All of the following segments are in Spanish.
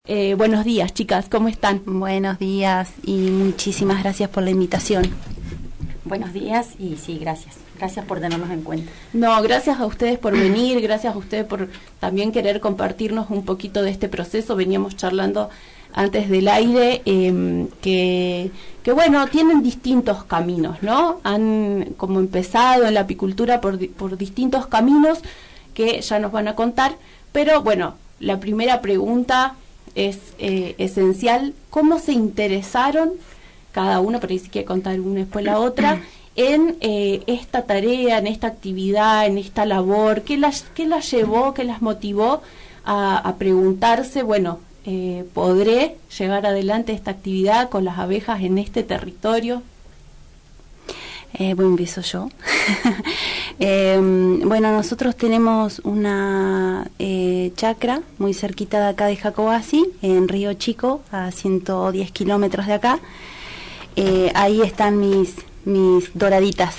Buenos días, chicas, ¿cómo están? Buenos días y muchísimas gracias por la invitación. Buenos días y sí, gracias. Gracias por tenernos en cuenta. No, gracias a ustedes por venir, gracias a ustedes por también querer compartirnos un poquito de este proceso. Veníamos charlando antes del aire que bueno, tienen distintos caminos, ¿no? Han como empezado en la apicultura por distintos caminos que ya nos van a contar, pero bueno, la primera pregunta es esencial. ¿Cómo se interesaron cada uno, por ahí si quiere contar una después la otra, en esta tarea, en esta actividad, en esta labor? ¿Qué las llevó, qué las motivó a preguntarse, bueno, ¿podré llevar adelante esta actividad con las abejas en este territorio? Bueno, empiezo yo. Bueno, nosotros tenemos una chacra muy cerquita de acá de Jacobasi, en Río Chico, a 110 kilómetros de acá. Ahí están mis doraditas.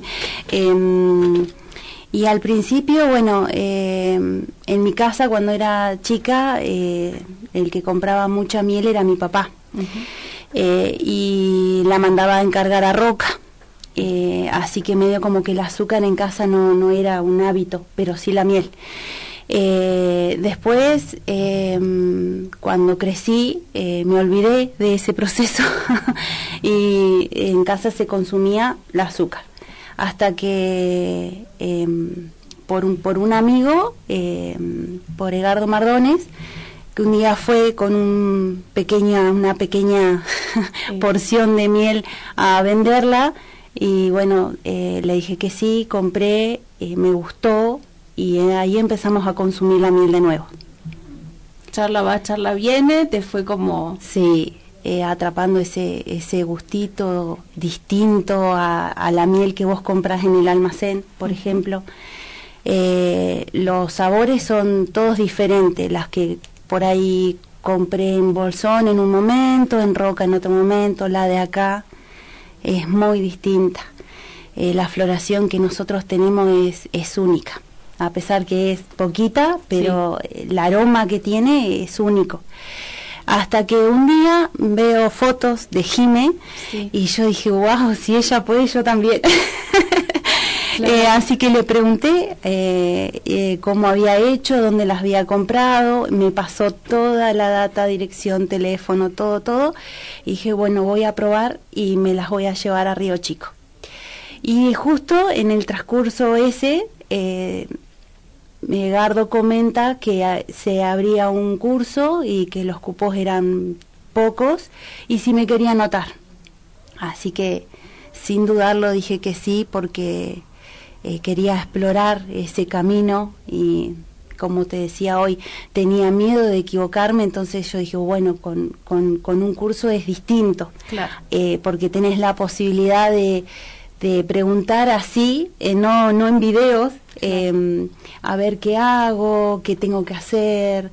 Y al principio, bueno, en mi casa cuando era chica, el que compraba mucha miel era mi papá. Y la mandaba a encargar a Roca. Así que medio como que el azúcar en casa no era un hábito, pero sí la miel. Después, cuando crecí, me olvidé de ese proceso y en casa se consumía el azúcar. Hasta que por un amigo, por Edgardo Mardones, que un día fue con una pequeña porción de miel a venderla, y bueno, le dije que sí, compré, me gustó, y ahí empezamos a consumir la miel de nuevo. Charla va, charla viene, te fue como... Sí, atrapando ese gustito distinto a la miel que vos compras en el almacén, por ejemplo. Los sabores son todos diferentes, las que por ahí compré en Bolsón en un momento, en Roca en otro momento, la de acá es muy distinta. La floración que nosotros tenemos es única, a pesar que es poquita, pero sí, el aroma que tiene es único. Hasta que un día veo fotos de Jime, sí, y yo dije, wow, si ella puede, yo también. Claro. Así que le pregunté cómo había hecho, dónde las había comprado, me pasó toda la data, dirección, teléfono, todo, y dije, bueno, voy a probar y me las voy a llevar a Río Chico. Y justo en el transcurso ese, Edgardo comenta que se abría un curso y que los cupos eran pocos y si me quería anotar. Así que sin dudarlo dije que sí, porque quería explorar ese camino y, como te decía hoy, tenía miedo de equivocarme. Entonces yo dije, bueno, con un curso es distinto, claro, porque tenés la posibilidad de preguntar así, no en videos, claro, a ver qué hago, qué tengo que hacer,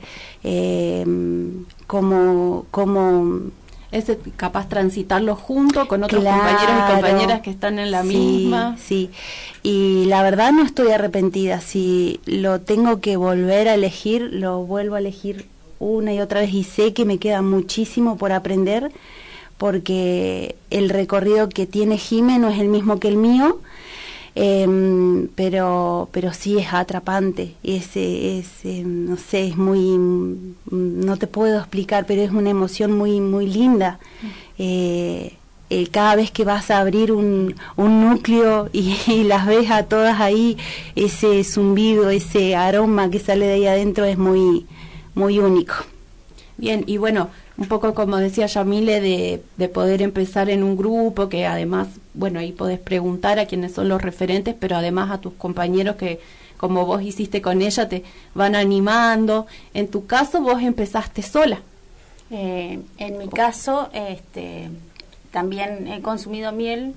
cómo es capaz transitarlo junto con otros, claro, compañeros y compañeras que están en la misma. Sí, y la verdad no estoy arrepentida. Si lo tengo que volver a elegir, lo vuelvo a elegir una y otra vez, y sé que me queda muchísimo por aprender, porque el recorrido que tiene Jime no es el mismo que el mío, pero sí es atrapante, no sé, es muy, no te puedo explicar, pero es una emoción muy muy linda. Cada vez que vas a abrir un núcleo y las ves a todas ahí, ese zumbido, ese aroma que sale de ahí adentro es muy muy único. Bien, y bueno, un poco como decía Yamile, de poder empezar en un grupo, que además, bueno, ahí podés preguntar a quiénes son los referentes, pero además a tus compañeros que, como vos hiciste con ella, te van animando. En tu caso, vos empezaste sola. En mi caso, también he consumido miel,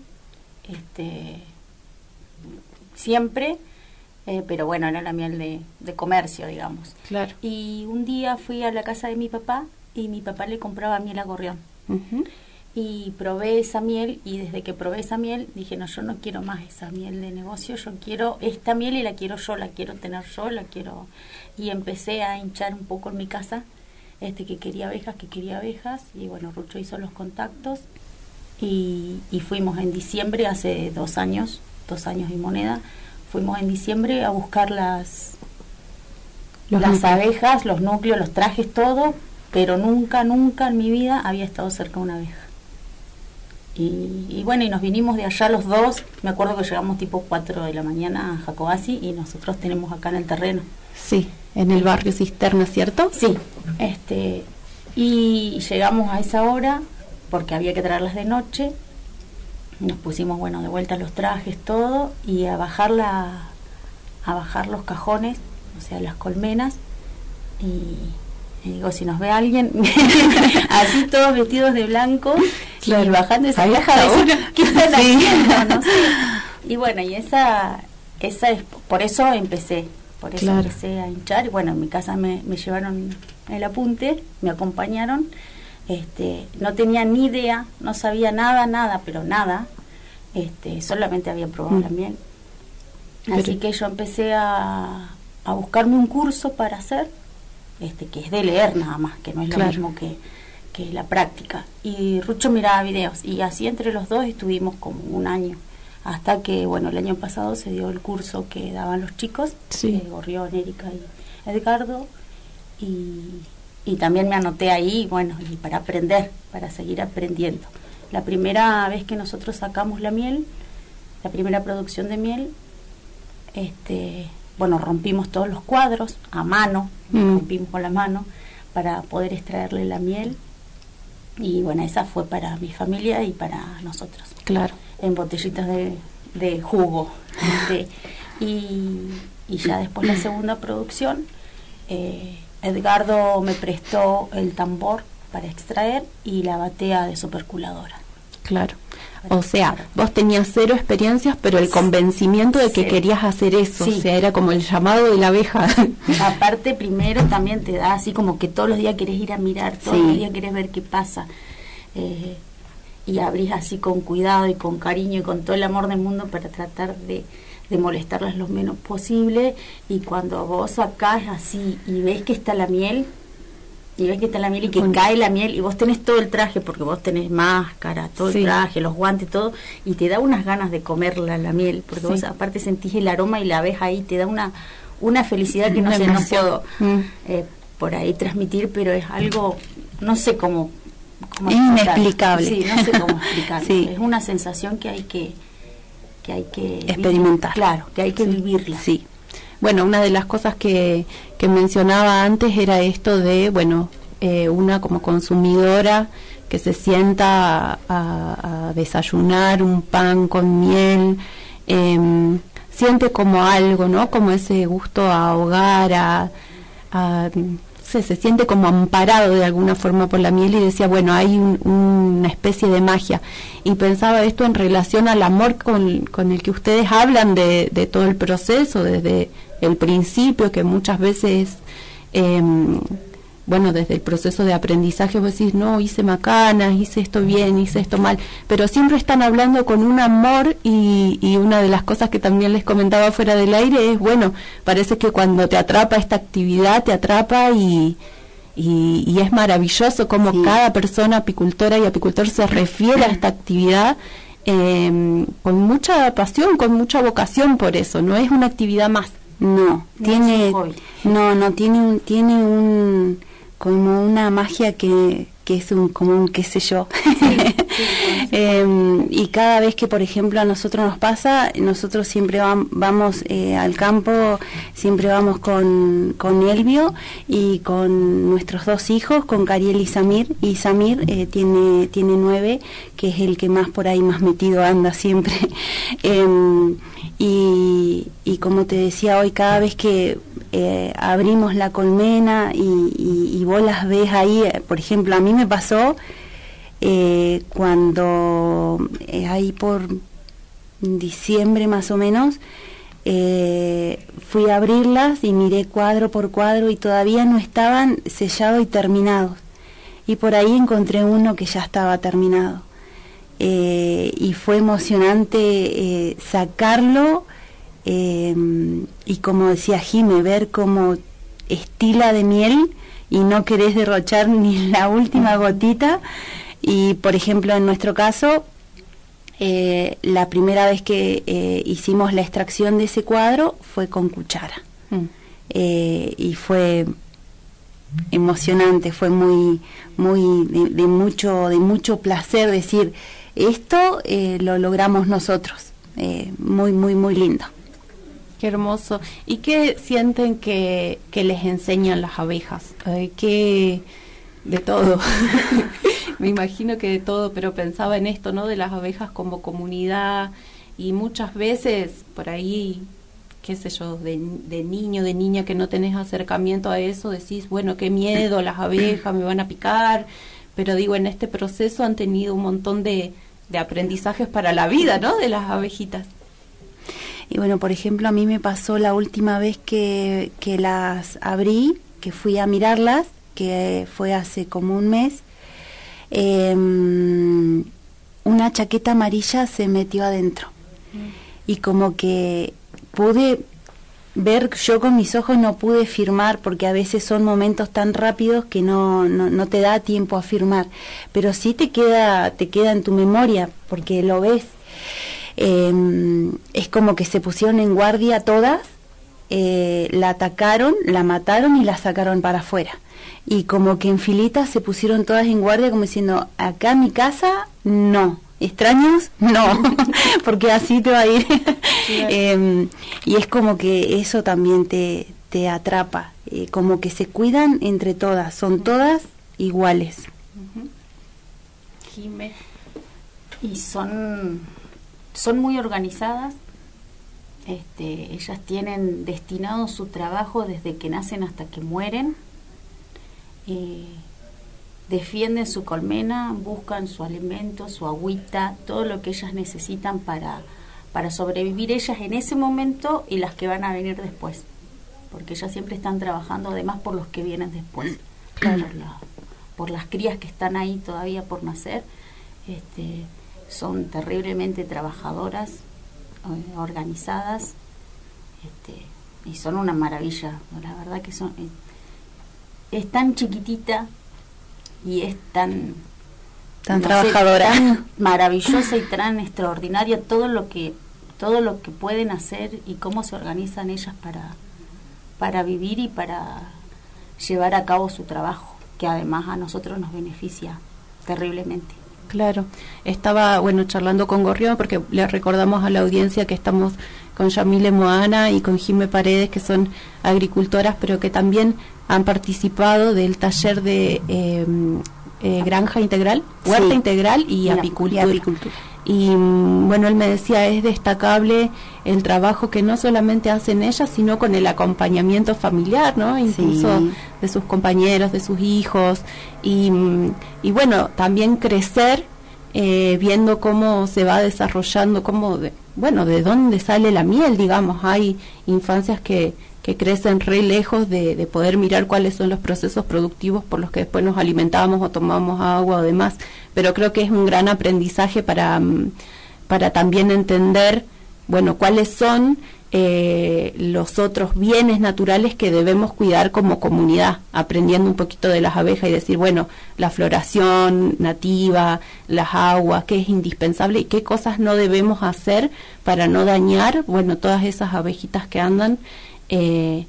siempre, pero bueno, era la miel de comercio, digamos. Claro. Y un día fui a la casa de mi papá, y mi papá le compraba miel a Gorrión. Y probé esa miel, y desde que probé esa miel dije, no, yo no quiero más esa miel de negocio, yo quiero esta miel y la quiero yo, la quiero tener yo, y empecé a hinchar un poco en mi casa que quería abejas, y bueno, Rucho hizo los contactos y fuimos en diciembre, hace 2 años y moneda, fuimos en diciembre a buscar las abejas, los núcleos, los trajes, todo, pero nunca en mi vida había estado cerca de una abeja. Y bueno, y nos vinimos de allá los dos. Me acuerdo que llegamos tipo 4 de la mañana a Jacobasi, y nosotros tenemos acá en el terreno. Sí, en el barrio Cisterna, ¿cierto? Sí, y llegamos a esa hora porque había que traerlas de noche. Nos pusimos, bueno, de vuelta los trajes, todo, y a bajar los cajones, o sea, las colmenas, y digo, si nos ve alguien, así todos vestidos de blanco, claro, y bajando esa caja, ¿qué están haciendo? No sé. Y bueno, y esa es, por eso empecé a hinchar. Y bueno, en mi casa me llevaron el apunte, me acompañaron. No tenía ni idea, no sabía nada, pero nada. Solamente había probado la miel. Así que yo empecé a buscarme un curso para hacer, que es de leer nada más, que no es lo mismo que la práctica. Y Rucho miraba videos, y así entre los dos estuvimos como 1 año, hasta que, bueno, el año pasado se dio el curso que daban los chicos, Gorrión, Erika y Edgardo, y también me anoté ahí, bueno, y para aprender, para seguir aprendiendo. La primera vez que nosotros sacamos la miel, la primera producción de miel, bueno, rompimos todos los cuadros a mano, rompimos con la mano para poder extraerle la miel, y bueno, esa fue para mi familia y para nosotros. Claro. En botellitas de jugo. Y ya después la segunda producción, Edgardo me prestó el tambor para extraer y la batea de superculadora. Claro. O sea, vos tenías 0 experiencias, pero el convencimiento de que querías hacer eso, o sea, era como el llamado de la abeja. Aparte, primero también te da así como que todos los días querés ir a mirar, todos los días querés ver qué pasa, y abrís así con cuidado y con cariño y con todo el amor del mundo para tratar de molestarlas lo menos posible. Y cuando vos sacás así y ves que está la miel, y que cae la miel, y vos tenés todo el traje, porque vos tenés máscara, todo el traje, los guantes, todo, y te da unas ganas de comerla la miel, porque vos aparte sentís el aroma y la ves ahí, te da una felicidad que no puedo por ahí transmitir, pero es algo, no sé cómo inexplicable. Sí, no sé cómo explicarlo. Es una sensación que hay que experimentar. Claro, que hay que vivirla. Sí. Bueno, una de las cosas que mencionaba antes era esto de, bueno, una como consumidora que se sienta a desayunar un pan con miel, siente como algo, ¿no? Como ese gusto a hogar, se siente como amparado de alguna forma por la miel, y decía, bueno, hay una especie de magia. Y pensaba esto en relación al amor con el que ustedes hablan de todo el proceso, desde el principio, que muchas veces, bueno, desde el proceso de aprendizaje vos decís, no, hice macanas, hice esto bien, hice esto mal, pero siempre están hablando con un amor, y una de las cosas que también les comentaba fuera del aire es, bueno, parece que cuando te atrapa esta actividad, te atrapa, y es maravilloso como cada persona apicultora y apicultor se refiere a esta actividad con mucha pasión, con mucha vocación por eso, no es una actividad más. No, tiene como una magia que es como un qué sé yo. Y cada vez que, por ejemplo, a nosotros nos pasa, nosotros siempre vamos al campo, siempre vamos con Elvio y con nuestros 2 hijos, con Cariel y Samir. Y Samir tiene 9, que es el que más por ahí más metido anda siempre. Y como te decía hoy, cada vez que abrimos la colmena y vos las ves ahí, por ejemplo, a mí me pasó cuando ahí por diciembre más o menos, fui a abrirlas y miré cuadro por cuadro y todavía no estaban sellados y terminados, y por ahí encontré uno que ya estaba terminado, y fue emocionante sacarlo, y como decía Jime, ver cómo estila de miel y no querés derrochar ni la última gotita. Y por ejemplo, en nuestro caso, la primera vez que hicimos la extracción de ese cuadro fue con cuchara. Y fue emocionante, fue muy de mucho placer decir, esto lo logramos nosotros. Muy lindo. Qué hermoso. ¿Y qué sienten que les enseñan las abejas? ¿Qué de todo? Me imagino que de todo, pero pensaba en esto, ¿no? De las abejas como comunidad, y muchas veces por ahí, qué sé yo, de niño, de niña que no tenés acercamiento a eso, decís, bueno, qué miedo, las abejas me van a picar, pero digo, en este proceso han tenido un montón de aprendizajes para la vida, ¿no? De las abejitas. Y bueno, por ejemplo, a mí me pasó la última vez que las abrí, que fui a mirarlas, que fue hace como un mes, una chaqueta amarilla se metió adentro. Y como que pude ver, yo con mis ojos no pude firmar, porque a veces son momentos tan rápidos que no te da tiempo a firmar, pero sí te queda en tu memoria, porque lo ves. Es como que se pusieron en guardia todas, la atacaron, la mataron y la sacaron para afuera. Y como que en filitas se pusieron todas en guardia, como diciendo, acá en mi casa, no. ¿Extraños? No, porque así te va a ir. Y es como que eso también te atrapa, como que se cuidan entre todas, son todas iguales. Jimé. Y son muy organizadas. Ellas tienen destinado su trabajo desde que nacen hasta que mueren. Defienden su colmena, buscan su alimento, su agüita, todo lo que ellas necesitan para sobrevivir ellas en ese momento y las que van a venir después, porque ellas siempre están trabajando además por los que vienen después, claro, por las crías que están ahí todavía por nacer. Son terriblemente trabajadoras, organizadas, y son una maravilla. La verdad que es tan chiquitita y es tan trabajadora, tan maravillosa y tan extraordinaria todo lo que pueden hacer y cómo se organizan ellas para vivir y para llevar a cabo su trabajo, que además a nosotros nos beneficia terriblemente. Claro, estaba charlando con Gorrión, porque le recordamos a la audiencia que estamos con Yamile Moana y con Jimé Paredes, que son agricultoras, pero que también han participado del taller de granja integral, huerta sí, integral y apicultura. Y él me decía, es destacable el trabajo que no solamente hacen ellas, sino con el acompañamiento familiar, ¿no? Incluso sí, de sus compañeros, de sus hijos, y también crecer viendo cómo se va desarrollando, de dónde sale la miel, digamos. Hay infancias que crecen re lejos de poder mirar cuáles son los procesos productivos por los que después nos alimentamos o tomamos agua o demás, pero creo que es un gran aprendizaje para también entender, cuáles son los otros bienes naturales que debemos cuidar como comunidad, aprendiendo un poquito de las abejas y decir, la floración nativa, las aguas, qué es indispensable y qué cosas no debemos hacer para no dañar, todas esas abejitas que andan en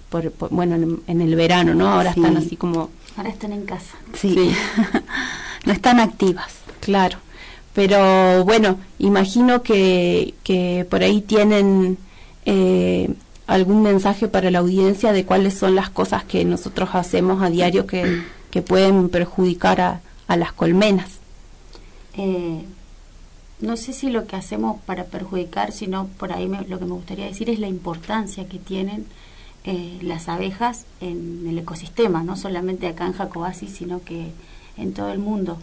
el verano, ¿no? Ahora sí, están así como... Ahora están en casa. Sí. No están activas. Claro. Pero imagino que por ahí tienen algún mensaje para la audiencia de cuáles son las cosas que nosotros hacemos a diario que pueden perjudicar a las colmenas. No sé si lo que hacemos para perjudicar, sino por ahí lo que me gustaría decir es la importancia que tienen las abejas en el ecosistema, no solamente acá en Jacobací, sino que en todo el mundo.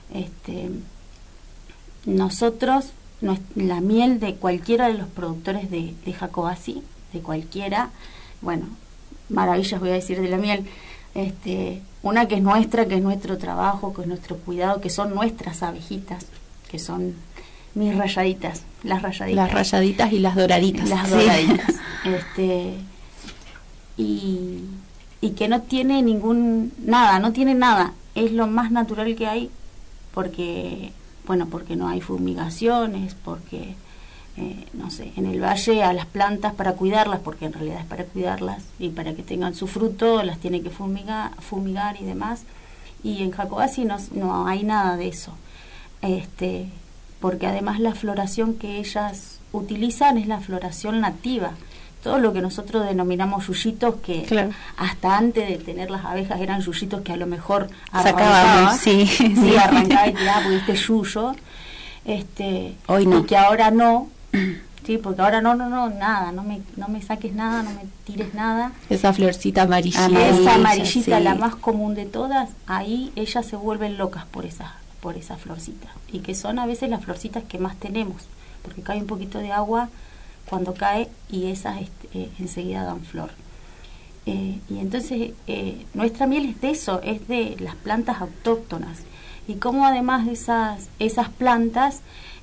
Nosotros, la miel de cualquiera de los productores de Jacobací, de cualquiera, maravillas voy a decir de la miel, una que es nuestra, que es nuestro trabajo, que es nuestro cuidado, que son nuestras abejitas, que son mis rayaditas, las rayaditas. Las rayaditas y las doraditas. Las doraditas. Y y que no tiene no tiene nada, es lo más natural que hay, porque no hay fumigaciones, porque no sé, en el valle a las plantas para cuidarlas, porque en realidad es para cuidarlas y para que tengan su fruto, las tiene que fumigar y demás, y en Jacobací no hay nada de eso, porque además la floración que ellas utilizan es la floración nativa. Todo lo que nosotros denominamos yuyitos, que claro, hasta antes de tener las abejas eran yuyitos que a lo mejor sacábamos, sí, arrancaba y tiraba, porque yuyo, hoy no, y que ahora no, sí, porque ahora nada, no me saques nada, no me tires nada. Esa florcita amarillita, esa amarillita, sí, la más común de todas, ahí ellas se vuelven locas por esa florcita, y que son a veces las florcitas que más tenemos, porque cae un poquito de agua cuando cae y esas enseguida dan flor. Y entonces nuestra miel es de eso, es de las plantas autóctonas, y como además de esas plantas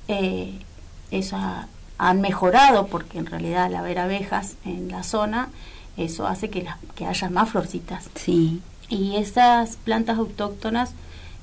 han mejorado, porque en realidad al haber abejas en la zona, eso hace que haya más florcitas. Sí. Y esas plantas autóctonas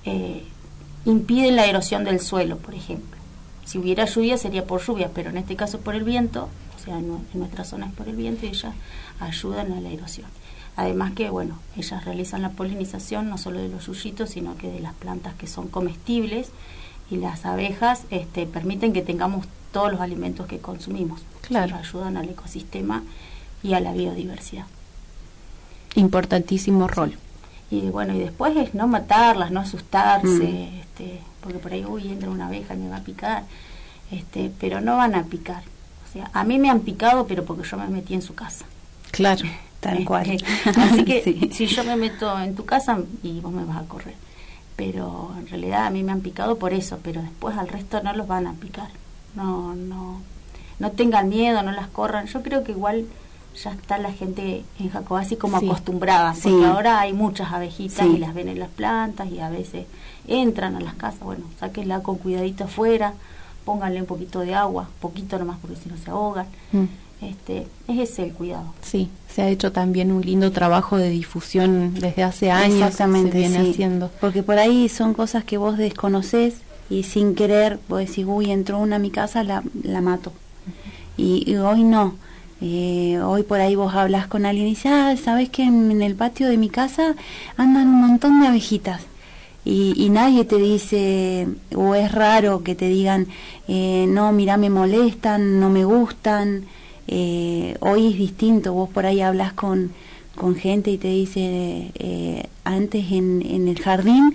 impiden la erosión del suelo, por ejemplo. Si hubiera lluvia sería por lluvia, pero en este caso por el viento, o sea, en nuestra zona es por el viento, y ellas ayudan a la erosión. Además que, ellas realizan la polinización no solo de los yuyitos, sino que de las plantas que son comestibles, y las abejas permiten que tengamos todos los alimentos que consumimos. Claro. O sea, ayudan al ecosistema y a la biodiversidad. Importantísimo rol. Y y después es no matarlas, no asustarse, porque por ahí, entra una abeja y me va a picar, pero no van a picar. O sea, a mí me han picado, pero porque yo me metí en su casa. Claro, tal cual. Así que sí, si yo me meto en tu casa y vos me vas a correr. Pero en realidad a mí me han picado por eso, pero después al resto no los van a picar. No tengan miedo, no las corran. Yo creo que igual ya está la gente en Jacobací como acostumbrada, porque ahora hay muchas abejitas y las ven en las plantas, y a veces entran a las casas. Sáquenla con cuidadito afuera, pónganle un poquito de agua, poquito nomás, porque si no se ahogan. Es ese el cuidado. Sí, se ha hecho también un lindo trabajo de difusión desde hace años. Exactamente, se viene haciendo. Porque por ahí son cosas que vos desconocés y sin querer vos decís, entró una a mi casa, la mato. Y hoy no. Hoy por ahí vos hablas con alguien y dices, ¿sabés que en el patio de mi casa andan un montón de abejitas? Y nadie te dice, o es raro que te digan, no, mira, me molestan, no me gustan. Hoy es distinto, vos por ahí hablas con gente y te dice, antes en el jardín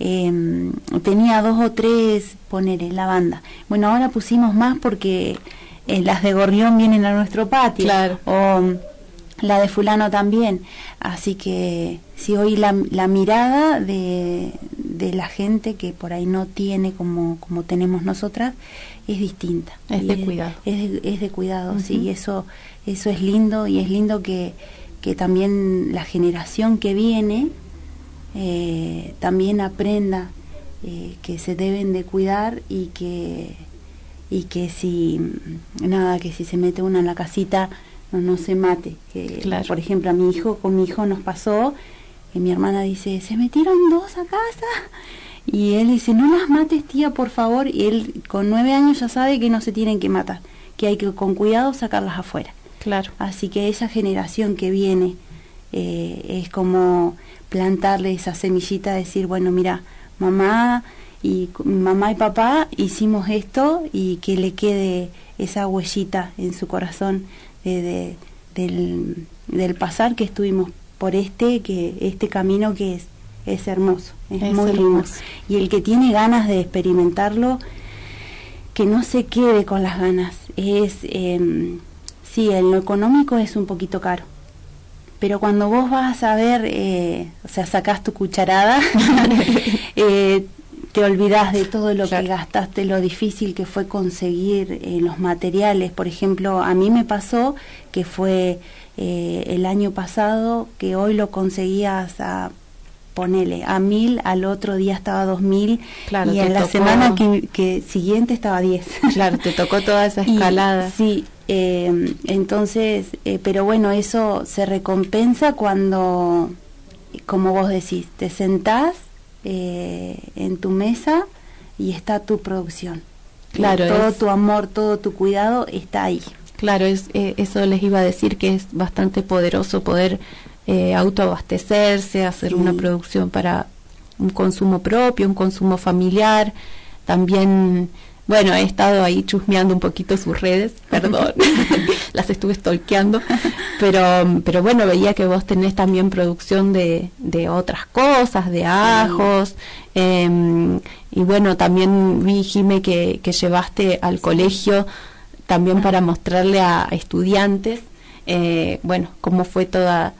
tenía 2 o 3, ponele, lavanda. Ahora pusimos más porque las de gorrión vienen a nuestro patio. Claro. O la de fulano también. Así que sí, hoy la mirada de la gente que por ahí no tiene como tenemos nosotras es distinta. Es de cuidado. Es de cuidado, sí. Eso es lindo, y es lindo que también la generación que viene también aprenda que se deben de cuidar, y que si se mete una en la casita no se mate. Claro. Por ejemplo, con mi hijo nos pasó que mi hermana dice, se metieron 2 a casa, y él dice, no las mates, tía, por favor. Y él con 9 años ya sabe que no se tienen que matar, que hay que con cuidado sacarlas afuera. Claro. Así que esa generación que viene es como plantarle esa semillita, decir, mira, mamá y papá hicimos esto, y que le quede esa huellita en su corazón del pasar que estuvimos por este camino que es hermoso, es muy lindo. Y el que tiene ganas de experimentarlo, que no se quede con las ganas. En lo económico es un poquito caro, pero cuando vos vas a ver, sacás tu cucharada, te olvidás de todo lo que gastaste, lo difícil que fue conseguir los materiales. Por ejemplo, a mí me pasó que fue el año pasado, que hoy lo conseguías ponele a 1.000, al otro día estaba 2.000, y en la semana que siguiente estaba 10. Claro, te tocó toda esa escalada. Sí, entonces, pero eso se recompensa cuando como vos decís, te sentás en tu mesa y está tu producción. Claro, todo tu amor, todo tu cuidado está ahí. Claro, eso les iba a decir, que es bastante poderoso poder autoabastecerse, hacer una producción para un consumo propio, un consumo familiar. También, bueno, he estado ahí chusmeando un poquito sus redes, perdón, las estuve stalkeando, pero bueno, veía que vos tenés también producción de otras cosas, de ajos, y bueno, también vi, Jime, que llevaste al colegio también para mostrarle a estudiantes, bueno, cómo fue toda,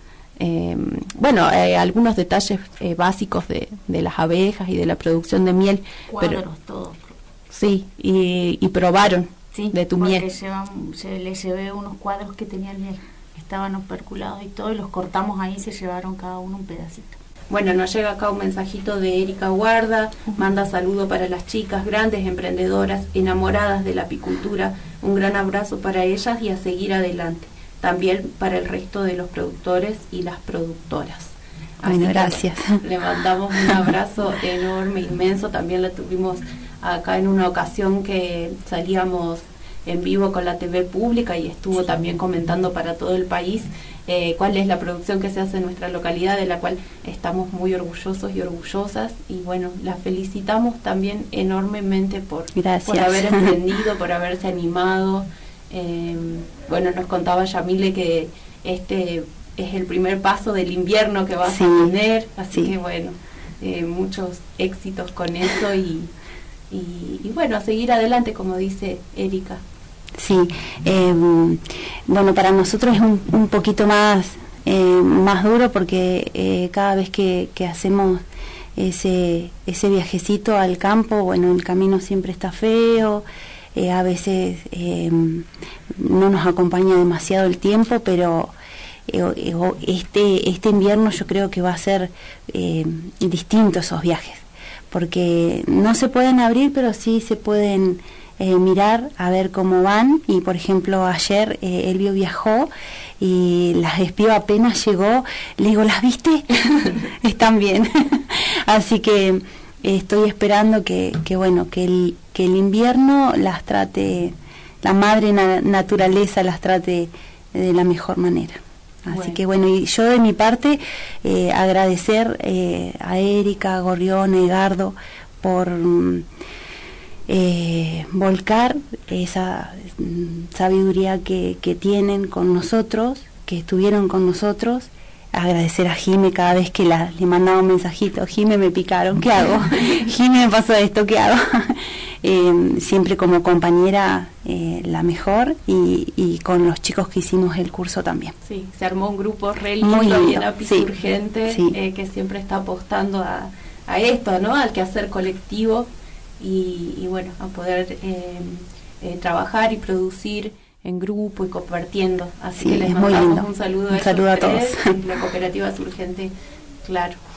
algunos detalles básicos de las abejas y de la producción de miel. Cuadros, todo. Sí, y probaron de tu miel. Se les llevé unos cuadros que tenían miel, estaban operculados y todo, y los cortamos ahí, se llevaron cada uno un pedacito. Bueno, nos llega acá un mensajito de Erika Guarda, manda saludo para las chicas, grandes emprendedoras, enamoradas de la apicultura, un gran abrazo para ellas y a seguir adelante, también para el resto de los productores y las productoras. Bueno, gracias. Le mandamos un abrazo enorme, inmenso, también lo tuvimos acá en una ocasión que salíamos en vivo con la TV pública y estuvo también comentando para todo el país cuál es la producción que se hace en nuestra localidad, de la cual estamos muy orgullosos y orgullosas, y bueno, la felicitamos también enormemente por haber emprendido, por haberse animado. Bueno, nos contaba Yamile que este es el primer paso del invierno que vas a tener, así que bueno, muchos éxitos con eso y bueno, a seguir adelante, como dice Erika. Sí, bueno, para nosotros es un poquito más duro porque cada vez que hacemos ese viajecito al campo, bueno, el camino siempre está feo, a veces no nos acompaña demasiado el tiempo, pero este invierno yo creo que va a ser distinto esos viajes, porque no se pueden abrir, pero sí se pueden mirar a ver cómo van. Y por ejemplo ayer Elvio viajó y las espió, apenas llegó, le digo, ¿las viste? Están bien. Así que estoy esperando que el invierno las trate, la madre naturaleza las trate de la mejor manera. Así que bueno, y yo de mi parte agradecer a Erika, a Gorrión, a Edgardo por volcar esa sabiduría que tienen con nosotros, que estuvieron con nosotros. Agradecer a Jime cada vez que le mandaba un mensajito, Jime, me picaron, ¿qué hago? Jime, me pasó esto, ¿qué hago? Siempre como compañera la mejor, y con los chicos que hicimos el curso también. Sí, se armó un grupo re lindo y en Apisurgente, que siempre está apostando a esto, ¿no? Al quehacer colectivo y bueno, a poder trabajar y producir en grupo y compartiendo. Así que les mandamos un saludo a todos. La cooperativa Surgente, claro.